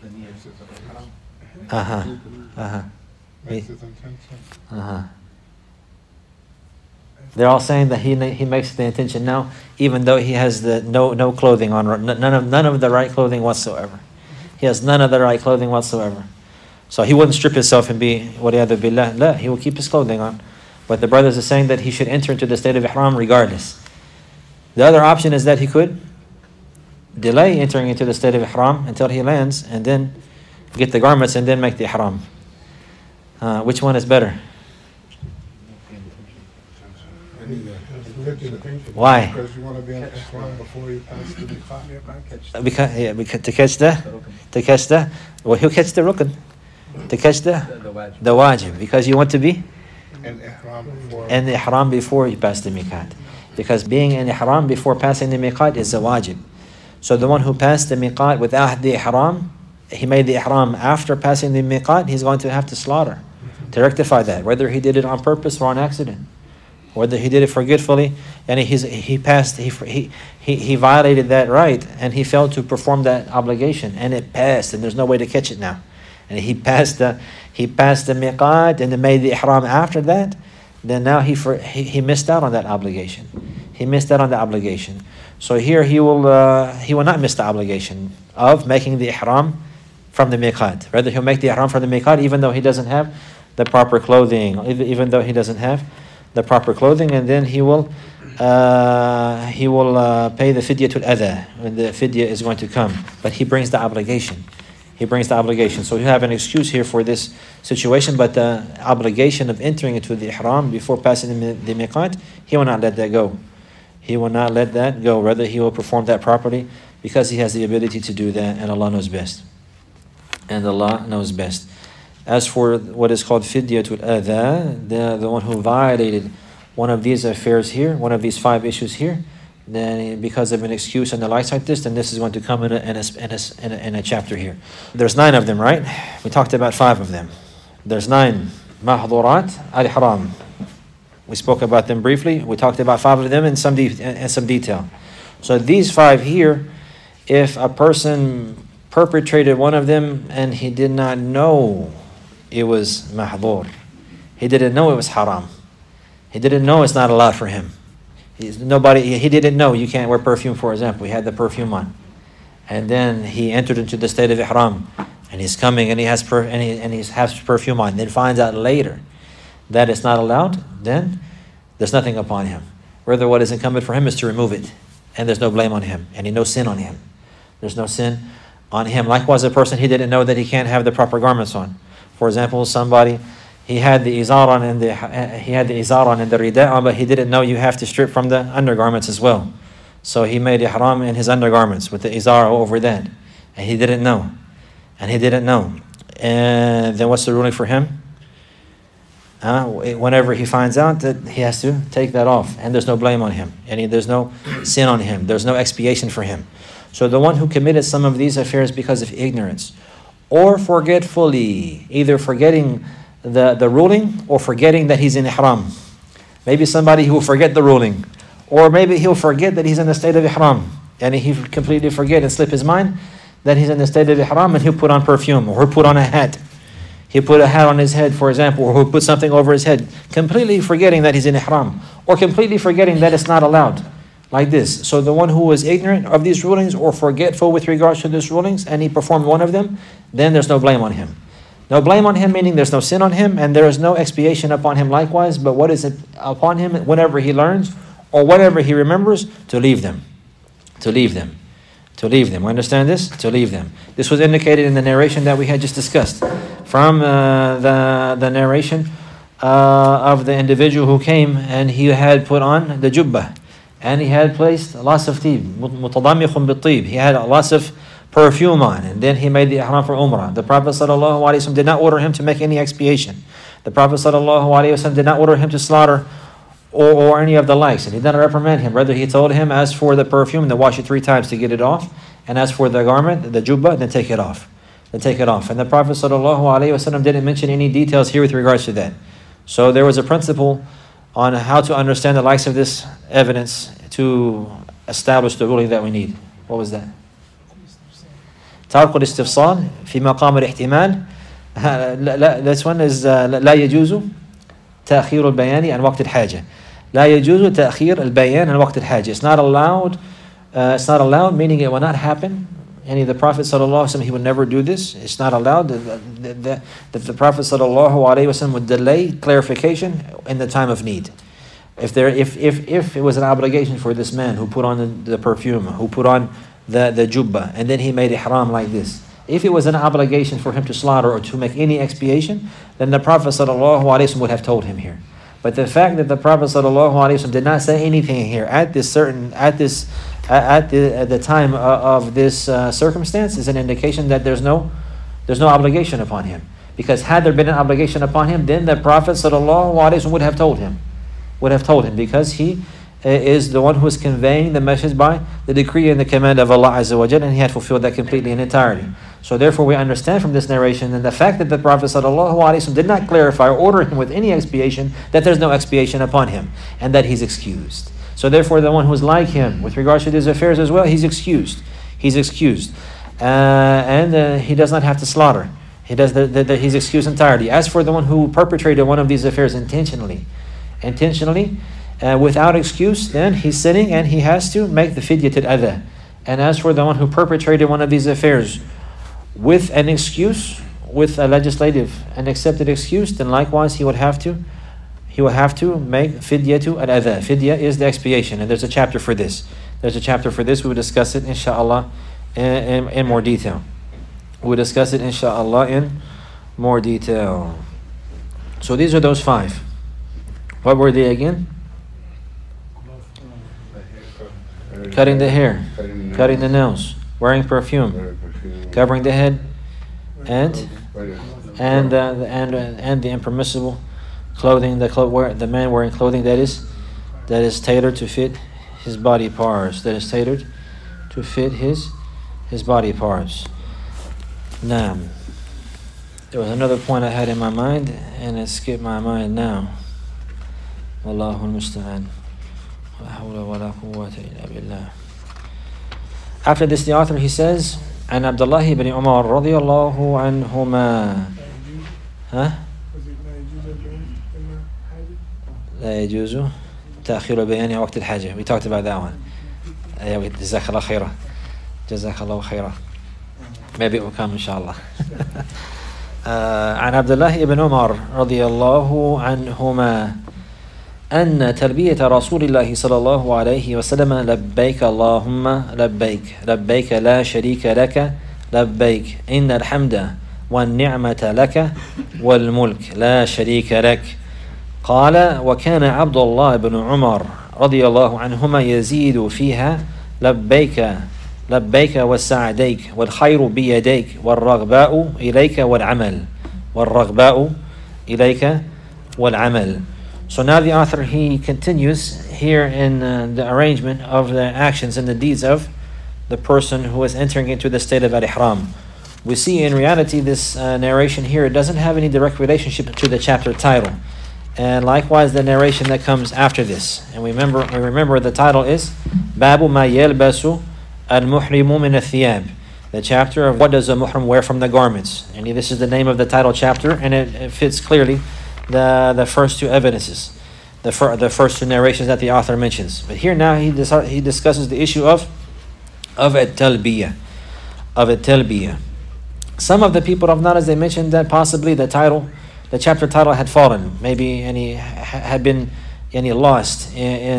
They're all saying that he makes the intention now, even though he has the no clothing on, none of the right clothing whatsoever. He has none of the right clothing whatsoever. So he wouldn't strip himself and be waliyadu billah. La, he will keep his clothing on. But the brothers are saying that he should enter into the state of ihram regardless. The other option is that he could delay entering into the state of ihram until he lands and then get the garments and then make the ihram. Which one is better? Why? Because you want to be in ihram before you pass the miqat. Because to catch the well, he'll catch the rukn. To catch the wajib. Because you want to be in ihram before you pass the miqat. Because being in ihram before passing the miqat is a wajib. So the one who passed the miqat without the ihram, he made the ihram after passing the miqat, he's going to have to slaughter to rectify that, whether he did it on purpose or on accident, whether he did it forgetfully, and he violated that right, and he failed to perform that obligation, and it passed, and there's no way to catch it now. And he passed the miqat and then made the ihram after that, then now he missed out on that obligation. He missed out on the obligation. So here he will not miss the obligation of making the ihram from the miqat. Rather, he'll make the ihram from the miqat even though he doesn't have the proper clothing, even though he doesn't have the proper clothing, and then he will pay the fidyatul adha when the fidya is going to come. But he brings the obligation. He brings the obligation. So you have an excuse here for this situation, but the obligation of entering into the ihram before passing the miqat, he will not let that go. He will not let that go. Rather, he will perform that properly because he has the ability to do that, and Allah knows best. And Allah knows best. As for what is called fidyatul adha, the one who violated one of these affairs here, one of these 5 issues here, then because of an excuse and the likes like this, then this is going to come in a chapter here. There's 9 of them, right? We talked about 5 of them. There's 9 mahdurat al-haram. We spoke about them briefly. We talked about 5 of them in some detail. So these 5 here, if a person perpetrated one of them and he did not know it was mahdur, he didn't know it was haram, he didn't know it's not allowed for him. He didn't know you can't wear perfume, for example. He had the perfume on, and then he entered into the state of ihram, and he's coming and he has perfume on. Then finds out later that it's not allowed. Then there's nothing upon him. Rather, what is incumbent for him is to remove it, and there's no blame on him, and no sin on him. There's no sin on him. Likewise, a person he didn't know that he can't have the proper garments on. For example, somebody he had the izar on and the rida on, but he didn't know you have to strip from the undergarments as well. So he made ihram in his undergarments with the izar over that, and he didn't know. And then what's the ruling for him? Whenever he finds out that he has to take that off, and there's no blame on him, and there's no sin on him, there's no expiation for him. So the one who committed some of these affairs because of ignorance or forgetfully, either forgetting the ruling or forgetting that he's in ihram. Maybe somebody who will forget the ruling, or maybe he'll forget that he's in the state of ihram, and he completely forget and slip his mind that he's in the state of ihram, and he'll put on perfume, or he'll put on a hat. He'll put a hat on his head, for example, or he'll put something over his head, completely forgetting that he's in ihram, or completely forgetting that it's not allowed, like this. So the one who was ignorant of these rulings or forgetful with regards to these rulings, and he performed one of them, then there's no blame on him. No blame on him, meaning there's no sin on him, and there is no expiation upon him likewise, but what is it upon him whenever he learns, or whatever he remembers, to leave them. To leave them. To leave them. We understand this? To leave them. This was indicated in the narration that we had just discussed. From the narration of the individual who came and he had put on the jubbah, and he had placed lots of tib, mutadammikhun bit-tib. He had lots of perfume on, and then he made the ihram for umrah. The Prophet ﷺ did not order him to make any expiation. The Prophet ﷺ did not order him to slaughter or any of the likes, and he did not reprimand him. Rather, he told him, as for the perfume, then wash it 3 times to get it off, and as for the garment, the jubbah, then take it off. And the Prophet ﷺ didn't mention any details here with regards to that. So there was a principle on how to understand the likes of this evidence to establish the ruling that we need. What was that? ترك الاستفصال في مقام الاحتمال. This one is لا يجوز تأخير البيان عن وقت الحاجة. لا يجوز تأخير البيان عن وقت الحاجة. It's not allowed. Meaning it will not happen. The Prophet ﷺ, he would never do this. It's not allowed that the Prophet ﷺ would delay clarification in the time of need. If it was an obligation for this man who put on the perfume, who put on the jubbah, and then he made ihram like this, if it was an obligation for him to slaughter or to make any expiation, then the Prophet ﷺ would have told him here. But the fact that the Prophet ﷺ did not say anything here at the time of this circumstance is an indication that there's no obligation upon him. Because had there been an obligation upon him, then the Prophet ﷺ would have told him, because he is the one who is conveying the message by the decree and the command of Allah Azza wa Jalla, and he had fulfilled that completely in entirety. So therefore we understand from this narration and the fact that the Prophet ﷺ did not clarify or order him with any expiation, that there's no expiation upon him and that he's excused. So therefore the one who is like him with regards to these affairs as well, he's excused. And he does not have to slaughter. He's excused entirely. As for the one who perpetrated one of these affairs intentionally, without excuse, then he's sinning and he has to make the fidyat al-adha. And as for the one who perpetrated one of these affairs with an excuse, with a legislative and accepted excuse, then likewise he will have to make fidyatu al-adha. Fidya is the expiation, and there's a chapter for this. We will discuss it inshallah in more detail. So these are those 5. What were they again? Cutting the hair, cutting the nails, wearing perfume, covering the head, and the impermissible clothing, the man wearing clothing that is tailored to fit his body parts. Now, there was another point I had in my mind and it skipped my mind now. Wallahu al-musta'an. After this, the author, he says, عن عبد الله بن عمر رضي الله عنهما. لا يجوز تأخير البيان عن وقت الحاجة. We talked about that one. جزاك الله خيرا. Maybe it will come inshallah. عن عبد الله بن عمر رضي الله عنهما أن تلبية رسول الله صلى الله عليه وسلم لبيك اللهم لبيك لبيك لا شريك لك لبيك إن الحمد والنعمة لك والملك لا شريك لك. قال وكان عبد الله بن عمر رضي الله عنهما يزيد فيها لبيك لبيك وسعديك والخير بيديك والرغباء إليك والعمل والرغباء إليك والعمل. So now the author, he continues here in the arrangement of the actions and the deeds of the person who is entering into the state of al-ihram. We see in reality this narration here, it doesn't have any direct relationship to the chapter title. And likewise the narration that comes after this. And we remember the title is Babu ma yalbasu al-muhrimu min al-thiyab. The chapter of what does a muhrim wear from the garments. And this is the name of the title chapter, and it fits clearly the first two evidences, the first two narrations that the author mentions. But here now he discusses the issue of at-talbiyah. Some of the people of knowledge, they mentioned that possibly the chapter title had fallen, maybe had been lost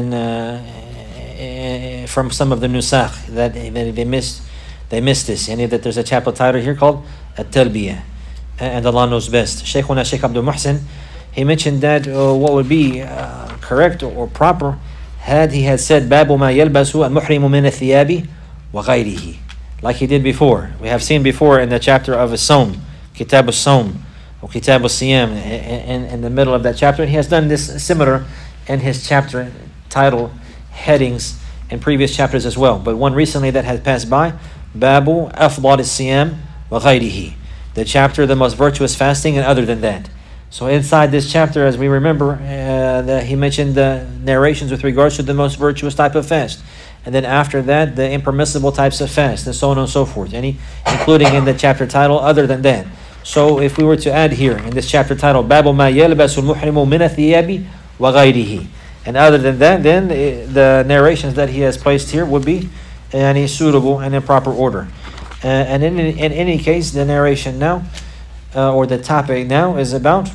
from some of the nusakh, that they missed this. That there's a chapter title here called at-talbiyah, and Allah knows best. Shaykhuna Shaykh Abdul Muhsin, he mentioned that what would be correct or proper had he had said Babu ma yalbasu al-muhrimu min al-thiyabi wa ghayrihi, like he did before. We have seen before in the chapter of as-sawm, Kitab as-sawm or Kitab as-siyam, in the middle of that chapter. And he has done this similar in his chapter title headings in previous chapters as well. But one recently that has passed by, Babu afdal as-siyam wa ghayrihi, the chapter the most virtuous fasting and other than that. So inside this chapter, as we remember, he mentioned the narrations with regards to the most virtuous type of fast. And then after that, the impermissible types of fast, and so on and so forth. Including in the chapter title, other than that. So if we were to add here, in this chapter title, Babu ma yalbasu al-muhrimu min al-thiyabi wa ghayrihi. And other than that, then the narrations that he has placed here would be suitable and in proper order. And in any case, the narration now, or the topic now is about,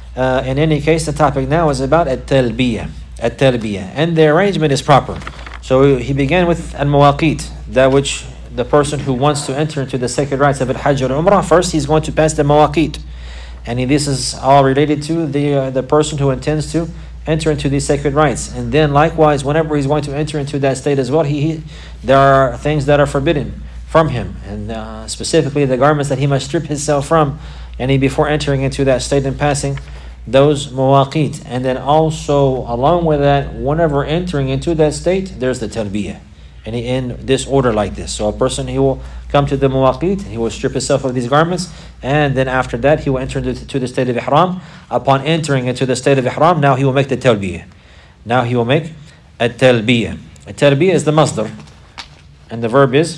at-talbiyah. And the arrangement is proper. So he began with al-mawaqit, that which the person who wants to enter into the sacred rites of al-hajj or umrah, first he's going to pass the mawaqit. And this is all related to the person who intends to enter into these sacred rites. And then likewise, whenever he's going to enter into that state as well, there are things that are forbidden from him, and specifically the garments that he must strip himself from, and before entering into that state and passing those mawaqit. And then also along with that, whenever entering into that state, there's the talbiyah, and in this order like this. So a person, he will come to the mawaqit, he will strip himself of these garments, and then after that he will enter into the state of ihram. Upon entering into the state of ihram, now he will make the talbiyah. Now he will make a talbiyah. A talbiyah is the masdar, and the verb is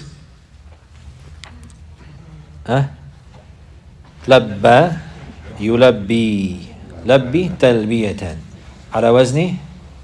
labba yulabbi, labbi talbiyatan, ala wazni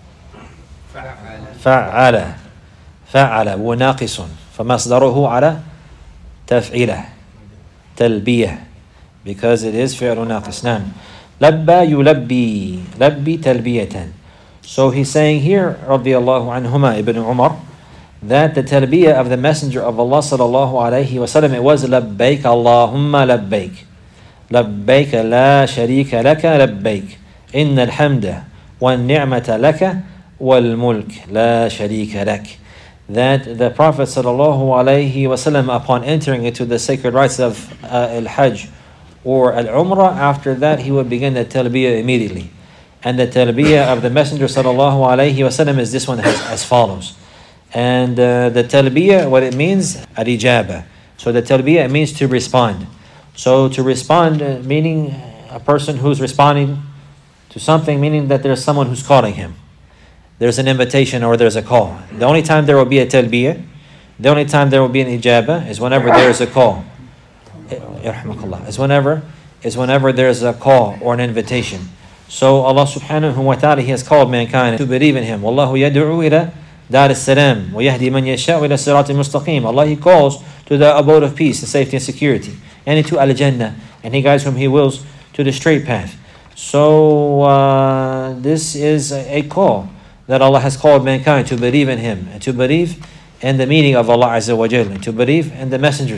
fa'ala, wa naqisun, famasdaruhu ala taf'ila, talbiyah, because it is fi'lu naqis. Nan labba yulabbi, labbi talbiyatan. So he's saying here, radiyallahu anhuma, Ibn Umar, that the talbiyah of the Messenger of Allah sallallahu alayhi wa sallam, it was labbaik Allahumma labbaik, labbaik la sharika laka labbaik, inna alhamda wa ni'mata laka wal mulk la sharika lak. That the Prophet sallallahu alayhi wa sallam, upon entering into the sacred rites of al-hajj or al-umrah, after that he would begin the talbiyah immediately. And the talbiyah of the Messenger sallallahu alayhi wa sallam is this one as follows. And the talbiyah, what it means, al-ijaba. So the talbiyah, it means to respond. So to respond, meaning a person who's responding to something, meaning that there's someone who's calling him. There's an invitation or there's a call. The only time there will be a talbiyah, the only time there will be an ijaba is whenever there's a call. Is whenever there's a call or an invitation. So Allah subhanahu wa ta'ala, He has called mankind to believe in Him. Wallahu yad'u ila dar as-salam wa yahdi man yasha'u ila siratin mustaqim. Allah, He calls to the abode of peace and safety and security, and into al-jannah, and He guides whom He wills to the straight path. So this is a call that Allah has called mankind to believe in Him, and to believe in the meaning of Allah Azza wa Jalla, and to believe in the messengers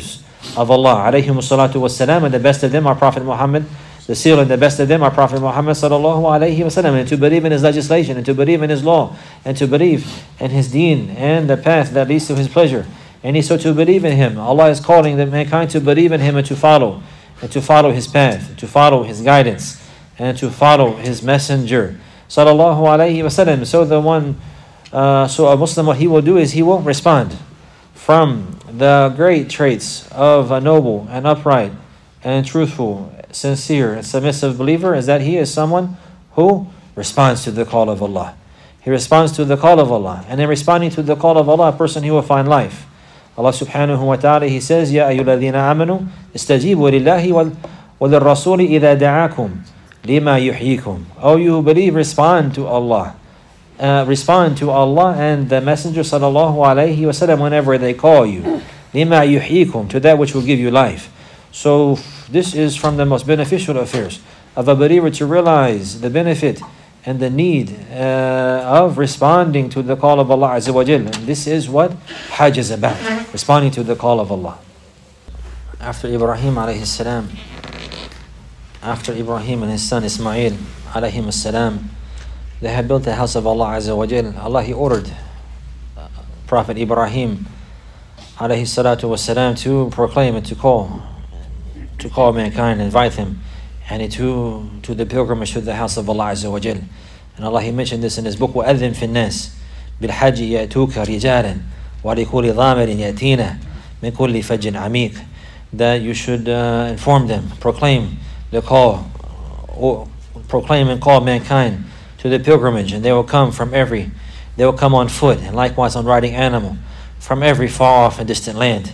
of Allah. Alayhimu salatu wassalam, and the best of them are Prophet Muhammad. The seal and the best of them are Prophet Muhammad sallallahu alayhi wasallam. And to believe in his legislation, and to believe in his law, and to believe in his deen, and the path that leads to his pleasure. And so to believe in him. Allah is calling the mankind to believe in him and to follow his path, to follow his guidance, and to follow his messenger sallallahu alayhi wasallam. So a Muslim, what he will do is he will respond. From the great traits of a noble and upright and truthful, sincere and submissive believer is that he is someone who responds to the call of Allah. He responds to the call of Allah, and in responding to the call of Allah, a person he will find life. Allah subhanahu wa ta'ala, he says, Ya ayyuhalladhina amanu istajibu lillahi wa lirrasuli idha da'akum lima yuhyikum. O you who believe, respond to Allah. Respond to Allah and the Messenger sallallahu alayhi wasallam whenever they call you. Lima yuhyikum, to that which will give you life. So this is from the most beneficial affairs of a believer, to realize the benefit and the need of responding to the call of Allah Azza wa Jal. And this is what Hajj is about, responding to the call of Allah. After Ibrahim alayhi salam, after Ibrahim and his son Ismail alayhi salam, they had built the house of Allah Azza wa Jal. Allah, he ordered Prophet Ibrahim alayhi salatu wasalam to proclaim and to call mankind, invite them, and to the pilgrimage to the house of Allah Azza wa Jal. And Allah, he mentioned this in his book, وَأَذِّن فِي النَّاسِ بِالْحَجِّ يَأْتُوكَ رِجَالًا وَلِكُلِّ ضَامِرٍ يَأْتِينَ مِنْ كُلِّ فَجٍّ عَمِيقٍ, that you should inform them, proclaim and call mankind to the pilgrimage, and they will come on foot, and likewise on riding animal, from every far off and distant land,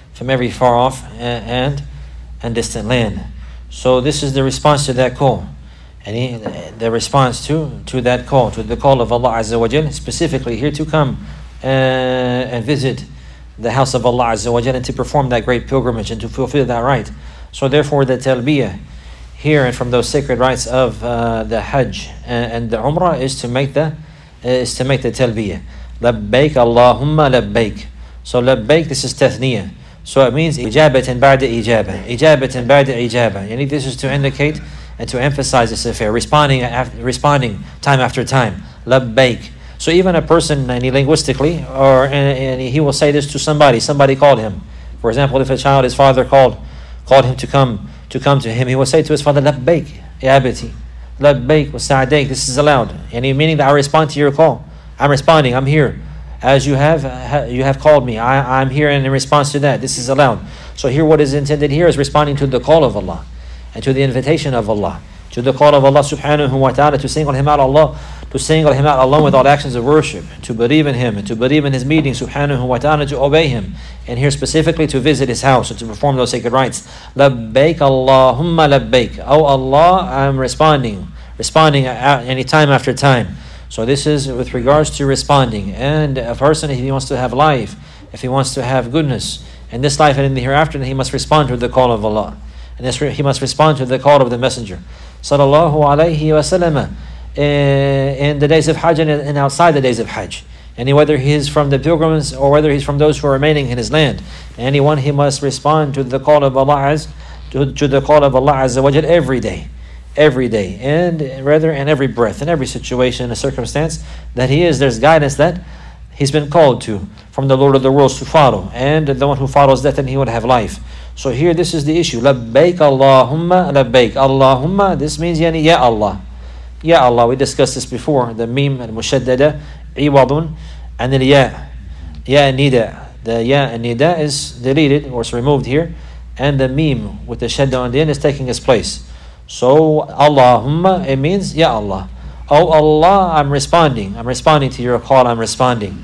and distant land. So this is the response to that call, and the response to that call, to the call of Allah Azza wa Jal, specifically here to come and visit the house of Allah Azza wa Jal, and to perform that great pilgrimage and to fulfill that right. So therefore the talbiyah here, and from those sacred rites of the Hajj and the Umrah, is to make the talbiyah. Labbaik Allahumma labbaik. So labbaik, this is tathniyah. So it means ijabatan ba'da ijabah. Ijabatan ba'da ijabah. Yani this is to indicate and to emphasize this affair, responding time after time. Labbaik. So even a person, linguistically, and he will say this to somebody called him. For example, if a child, his father called him to come to him, he will say to his father, Labbaik, ya abati, Labbaik wa sa'adaik. This is allowed. And meaning that I respond to your call. I'm responding, I'm here. As you have called me, I'm here, and in response to that, this is allowed. So here what is intended here is responding to the call of Allah, and to the invitation of Allah, to the call of Allah subhanahu wa ta'ala, to single him out alone with all actions of worship, to believe in him, and to believe in his meeting subhanahu wa ta'ala, to obey him, and here specifically to visit his house and to perform those sacred rites. Labbaik Allahumma labbaik. Oh Allah, I'm responding any time after time. So this is with regards to responding. And a person, if he wants to have life, if he wants to have goodness in this life and in the hereafter, then he must respond to the call of Allah, and he must respond to the call of the Messenger sallallahu alayhi wasallam in the days of Hajj and outside the days of Hajj. And whether he is from the pilgrims or whether he's from those who are remaining in his land, anyone, he must respond to the call of Allah to the call of Allah Azza wa Jal every day, and rather in every breath, in every situation, a circumstance that he is, there's guidance that he's been called to from the Lord of the worlds to follow, and the one who follows that, then he would have life. So here this is the issue. Labbaik Allahumma labbaik. Allahumma, this means yani ya Allah. Ya Allah, we discussed this before. The mim al-mushaddada, iwadun, and the ya nida. The ya and nida is deleted or it's removed here, and the mim with the shadda on the end is taking its place. So Allahumma, it means ya Allah. Oh Allah, I'm responding to your call. I'm responding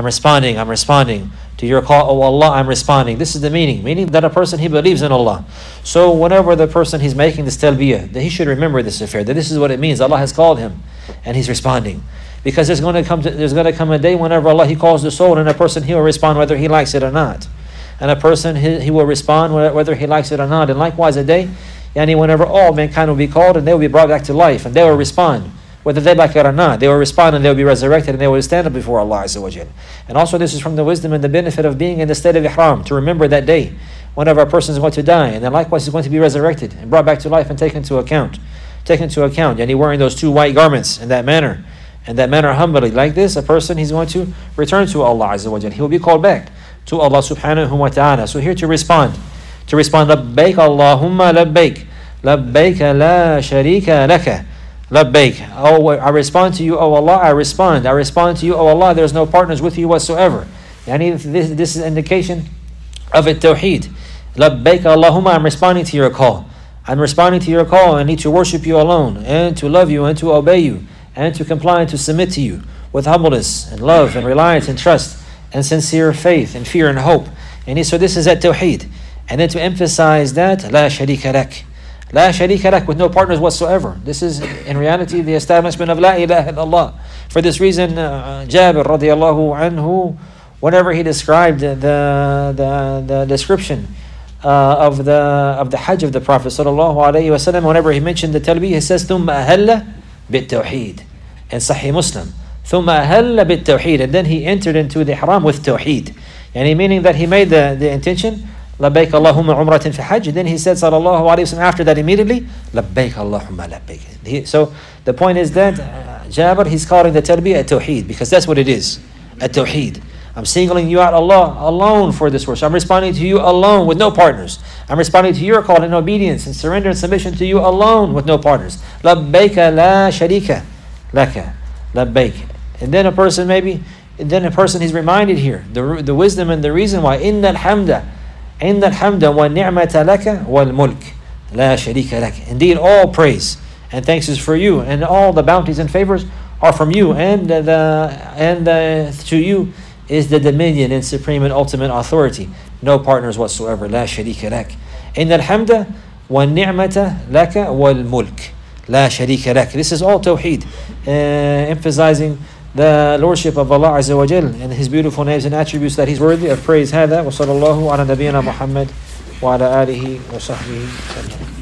to your call. Oh Allah, I'm responding. This is the meaning that a person, he believes in Allah. So whenever the person, he's making this talbiyah, that he should remember this affair, that this is what it means. Allah has called him and he's responding, because there's going to come a day whenever Allah, he calls the soul, and a person, he will respond whether he likes it or not, and a person, he will respond whether he likes it or not. And likewise a day, whenever all mankind will be called and they will be brought back to life, and they will respond whether they like it or not. They will respond, and they will be resurrected, and they will stand up before Allah Azza wa Jal. And also this is from the wisdom and the benefit of being in the state of ihram, to remember that day whenever a person is going to die, and then likewise he's going to be resurrected and brought back to life and taken into account. And he wearing those 2 white garments in that manner. And that manner humbly, like this, a person, he's going to return to Allah Azza wa Jal. He will be called back to Allah subhanahu wa ta'ala. So here to respond, labbaik Allahumma labbaik, labbaik la sharika laka, labbaik. Oh, I respond to you, oh Allah, I respond to you, oh Allah, there's no partners with you whatsoever. Yani this is an indication of a tawheed. Labbaik Allahumma, I'm responding to your call. I need to worship you alone, and to love you, and to obey you, and to comply and to submit to you with humbleness and love and reliance and trust and sincere faith and fear and hope. And so this is at tawheed. And then to emphasize that, la sharika lak. La sharika lak, with no partners whatsoever. This is in reality the establishment of la ilaha illallah. For this reason, Jabir radiallahu anhu, whenever he described the description of the Hajj of the Prophet sallallahu alaihi wasallam, whenever he mentioned the talbiyah, he says, ثُمَّ أَهَلَّ بِالتَّوْحِيد. In Sahih Muslim, ثُمَّ أَهَلَّ بِالتَّوْحِيد. And then he entered into the ihram with tawheed. Yani meaning that he made the intention, لبيك اللهم عمرة في حج. Then he said sallallahu alaihi wasallam after that immediately, لبيك اللهم لبيك. So the point is that Jabir, he's calling the talbiyah a tawheed, because that's what it is, a tawheed. I'm singling you out, Allah, alone for this worship. I'm responding to you alone with no partners. I'm responding to your call in obedience and surrender and submission to you alone with no partners. لبيك لا شريك لك. لبيك. And then a person he's reminded here, the wisdom and the reason why, إن الحمد والنعمة لك والملك لا شريك لك. Indeed, all praise and thanks is for you, and all the bounties and favors are from you, and to you is the dominion and supreme and ultimate authority. No partners whatsoever. لا شريك لك. إن الحمد والنعمة لك والملك لا شريك لك. This is all tawheed, emphasizing the lordship of Allah Azza wa Jal and His beautiful names and attributes that He's worthy of praise. هذا وصلى الله على نبينا محمد وعلى آله وصحبه وسلم.